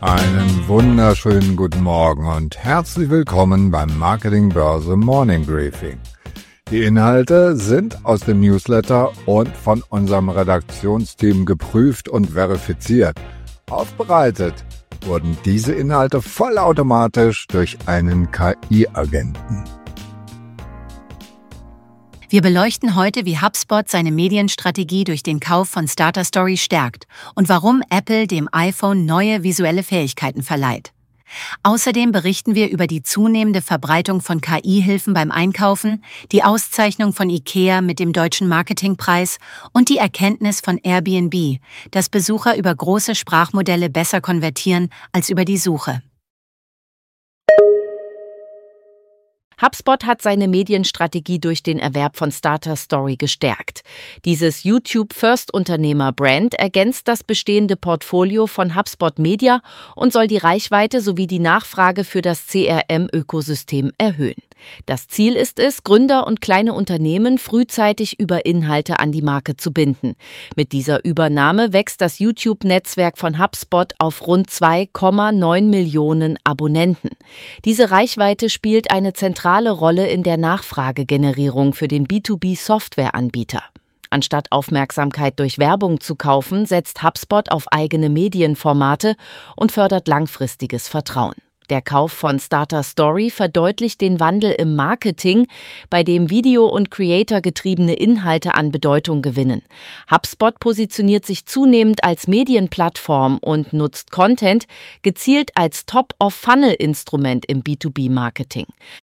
Einen wunderschönen guten Morgen und herzlich willkommen beim Marketing Börse Morning Briefing. Die Inhalte sind aus dem Newsletter und von unserem Redaktionsteam geprüft und verifiziert. Aufbereitet wurden diese Inhalte vollautomatisch durch einen KI-Agenten. Wir beleuchten heute, wie HubSpot seine Medienstrategie durch den Kauf von Starter Story stärkt und warum Apple dem iPhone neue visuelle Fähigkeiten verleiht. Außerdem berichten wir über die zunehmende Verbreitung von KI-Hilfen beim Einkaufen, die Auszeichnung von IKEA mit dem Deutschen Marketingpreis und die Erkenntnis von Airbnb, dass Besucher über große Sprachmodelle besser konvertieren als über die Suche. HubSpot hat seine Medienstrategie durch den Erwerb von Starter Story gestärkt. Dieses YouTube-First-Unternehmer-Brand ergänzt das bestehende Portfolio von HubSpot Media und soll die Reichweite sowie die Nachfrage für das CRM-Ökosystem erhöhen. Das Ziel ist es, Gründer und kleine Unternehmen frühzeitig über Inhalte an die Marke zu binden. Mit dieser Übernahme wächst das YouTube-Netzwerk von HubSpot auf rund 2,9 Millionen Abonnenten. Diese Reichweite spielt eine zentrale Rolle in der Nachfragegenerierung für den B2B-Softwareanbieter. Anstatt Aufmerksamkeit durch Werbung zu kaufen, setzt HubSpot auf eigene Medienformate und fördert langfristiges Vertrauen. Der Kauf von Starter Story verdeutlicht den Wandel im Marketing, bei dem Video- und Creator-getriebene Inhalte an Bedeutung gewinnen. HubSpot positioniert sich zunehmend als Medienplattform und nutzt Content gezielt als Top-of-Funnel-Instrument im B2B-Marketing.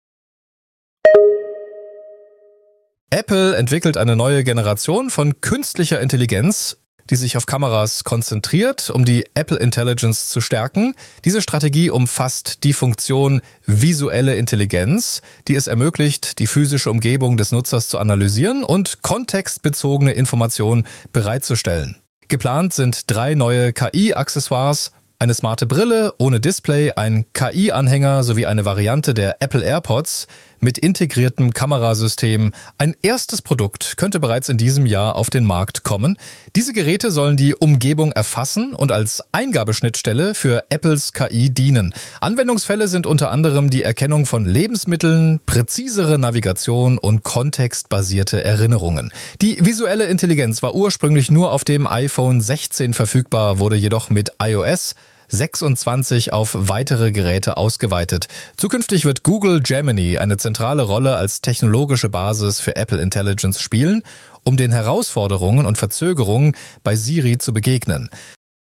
Apple entwickelt eine neue Generation von künstlicher Intelligenz, die sich auf Kameras konzentriert, um die Apple Intelligence zu stärken. Diese Strategie umfasst die Funktion visuelle Intelligenz, die es ermöglicht, die physische Umgebung des Nutzers zu analysieren und kontextbezogene Informationen bereitzustellen. Geplant sind 3 neue KI-Accessoires, eine smarte Brille ohne Display, ein KI-Anhänger sowie eine Variante der Apple AirPods mit integriertem Kamerasystem. Ein erstes Produkt könnte bereits in diesem Jahr auf den Markt kommen. Diese Geräte sollen die Umgebung erfassen und als Eingabeschnittstelle für Apples KI dienen. Anwendungsfälle sind unter anderem die Erkennung von Lebensmitteln, präzisere Navigation und kontextbasierte Erinnerungen. Die visuelle Intelligenz war ursprünglich nur auf dem iPhone 16 verfügbar, wurde jedoch mit iOS 26 auf weitere Geräte ausgeweitet. Zukünftig wird Google Gemini eine zentrale Rolle als technologische Basis für Apple Intelligence spielen, um den Herausforderungen und Verzögerungen bei Siri zu begegnen.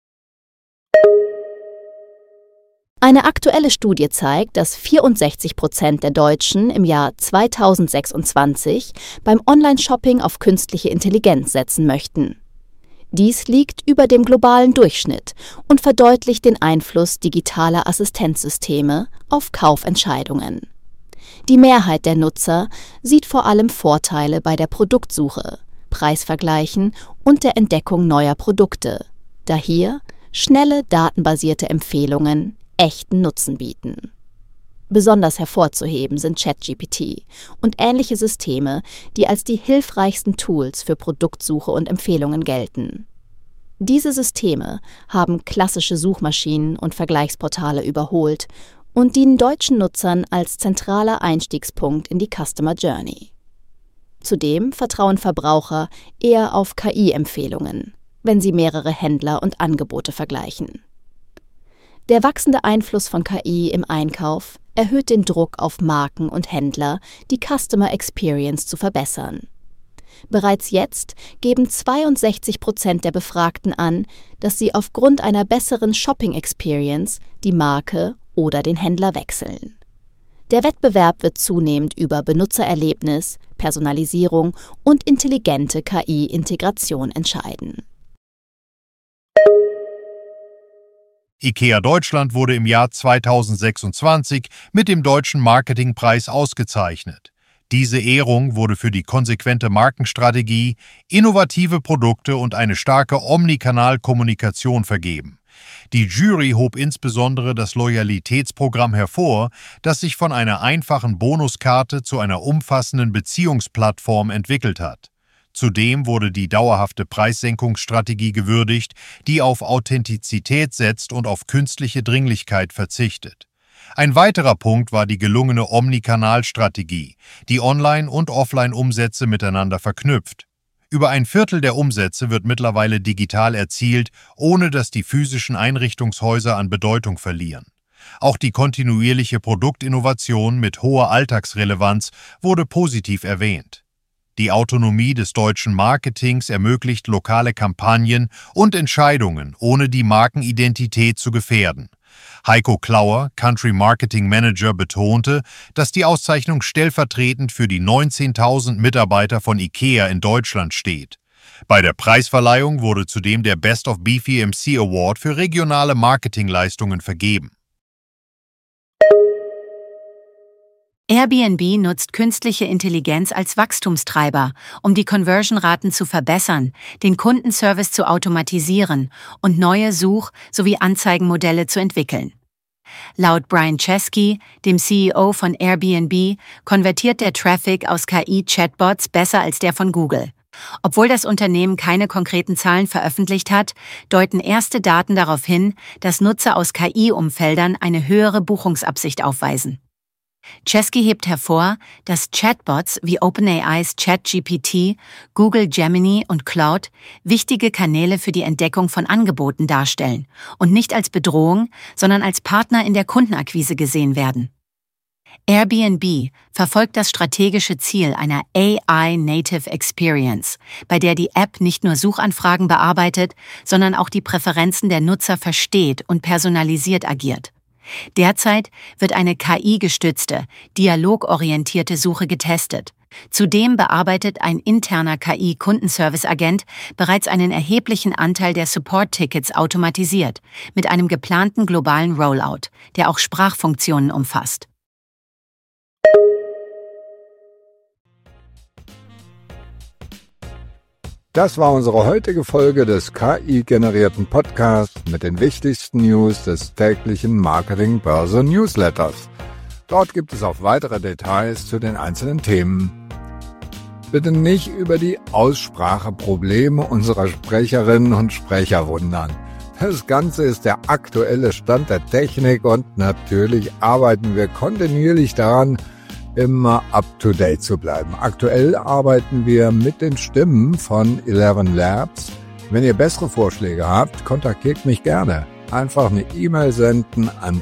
Eine aktuelle Studie zeigt, dass 64% der Deutschen im Jahr 2026 beim Online-Shopping auf künstliche Intelligenz setzen möchten. Dies liegt über dem globalen Durchschnitt und verdeutlicht den Einfluss digitaler Assistenzsysteme auf Kaufentscheidungen. Die Mehrheit der Nutzer sieht vor allem Vorteile bei der Produktsuche, Preisvergleichen und der Entdeckung neuer Produkte, da hier schnelle, datenbasierte Empfehlungen echten Nutzen bieten. Besonders hervorzuheben sind ChatGPT und ähnliche Systeme, die als die hilfreichsten Tools für Produktsuche und Empfehlungen gelten. Diese Systeme haben klassische Suchmaschinen und Vergleichsportale überholt und dienen deutschen Nutzern als zentraler Einstiegspunkt in die Customer Journey. Zudem vertrauen Verbraucher eher auf KI-Empfehlungen, wenn sie mehrere Händler und Angebote vergleichen. Der wachsende Einfluss von KI im Einkauf erhöht den Druck auf Marken und Händler, die Customer Experience zu verbessern. Bereits jetzt geben 62% der Befragten an, dass sie aufgrund einer besseren Shopping Experience die Marke oder den Händler wechseln. Der Wettbewerb wird zunehmend über Benutzererlebnis, Personalisierung und intelligente KI-Integration entscheiden. IKEA Deutschland wurde im Jahr 2026 mit dem Deutschen Marketingpreis ausgezeichnet. Diese Ehrung wurde für die konsequente Markenstrategie, innovative Produkte und eine starke Omnikanal-Kommunikation vergeben. Die Jury hob insbesondere das Loyalitätsprogramm hervor, das sich von einer einfachen Bonuskarte zu einer umfassenden Beziehungsplattform entwickelt hat. Zudem wurde die dauerhafte Preissenkungsstrategie gewürdigt, die auf Authentizität setzt und auf künstliche Dringlichkeit verzichtet. Ein weiterer Punkt war die gelungene Omnikanalstrategie, die Online- und Offline-Umsätze miteinander verknüpft. Über ein Viertel der Umsätze wird mittlerweile digital erzielt, ohne dass die physischen Einrichtungshäuser an Bedeutung verlieren. Auch die kontinuierliche Produktinnovation mit hoher Alltagsrelevanz wurde positiv erwähnt. Die Autonomie des deutschen Marketings ermöglicht lokale Kampagnen und Entscheidungen, ohne die Markenidentität zu gefährden. Heiko Klauer, Country Marketing Manager, betonte, dass die Auszeichnung stellvertretend für die 19.000 Mitarbeiter von IKEA in Deutschland steht. Bei der Preisverleihung wurde zudem der Best of BFMC Award für regionale Marketingleistungen vergeben. Airbnb nutzt künstliche Intelligenz als Wachstumstreiber, um die Conversion-Raten zu verbessern, den Kundenservice zu automatisieren und neue Such- sowie Anzeigenmodelle zu entwickeln. Laut Brian Chesky, dem CEO von Airbnb, konvertiert der Traffic aus KI-Chatbots besser als der von Google. Obwohl das Unternehmen keine konkreten Zahlen veröffentlicht hat, deuten erste Daten darauf hin, dass Nutzer aus KI-Umfeldern eine höhere Buchungsabsicht aufweisen. Chesky hebt hervor, dass Chatbots wie OpenAIs ChatGPT, Google Gemini und Cloud wichtige Kanäle für die Entdeckung von Angeboten darstellen und nicht als Bedrohung, sondern als Partner in der Kundenakquise gesehen werden. Airbnb verfolgt das strategische Ziel einer AI-Native Experience, bei der die App nicht nur Suchanfragen bearbeitet, sondern auch die Präferenzen der Nutzer versteht und personalisiert agiert. Derzeit wird eine KI-gestützte, dialogorientierte Suche getestet. Zudem bearbeitet ein interner KI-Kundenservice-Agent bereits einen erheblichen Anteil der Support-Tickets automatisiert, mit einem geplanten globalen Rollout, der auch Sprachfunktionen umfasst. Das war unsere heutige Folge des KI-generierten Podcasts mit den wichtigsten News des täglichen Marketing-Börse-Newsletters. Dort gibt es auch weitere Details zu den einzelnen Themen. Bitte nicht über die Ausspracheprobleme unserer Sprecherinnen und Sprecher wundern. Das Ganze ist der aktuelle Stand der Technik und natürlich arbeiten wir kontinuierlich daran, immer up-to-date zu bleiben. Aktuell arbeiten wir mit den Stimmen von 11 Labs. Wenn ihr bessere Vorschläge habt, kontaktiert mich gerne. Einfach eine E-Mail senden an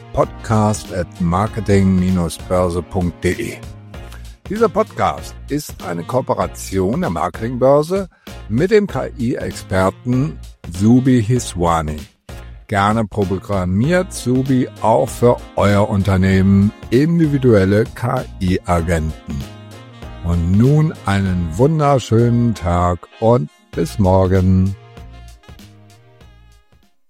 podcast@marketing-börse.de. Dieser Podcast ist eine Kooperation der Marketingbörse mit dem KI-Experten Zubi Hiswani. Gerne programmiert Zubi auch für euer Unternehmen individuelle KI-Agenten. Und nun einen wunderschönen Tag und bis morgen.